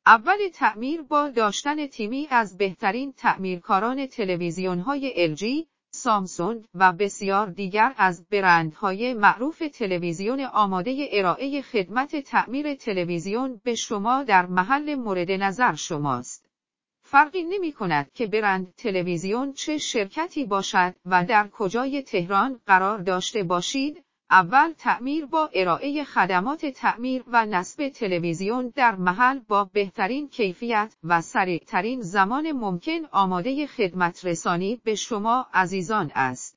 اول تعمیر با داشتن تیمی از بهترین تعمیرکاران تلویزیون‌های LG، سامسونگ و بسیار دیگر از برندهای معروف تلویزیون آماده ارائه خدمت تعمیر تلویزیون به شما در محل مورد نظر شماست. فرقی نمی‌کند که برند تلویزیون چه شرکتی باشد و در کجای تهران قرار داشته باشید، اول تعمیر با ارائه خدمات تعمیر و نصب تلویزیون در محل با بهترین کیفیت و سریع‌ترین زمان ممکن آماده خدمت رسانی به شما عزیزان است.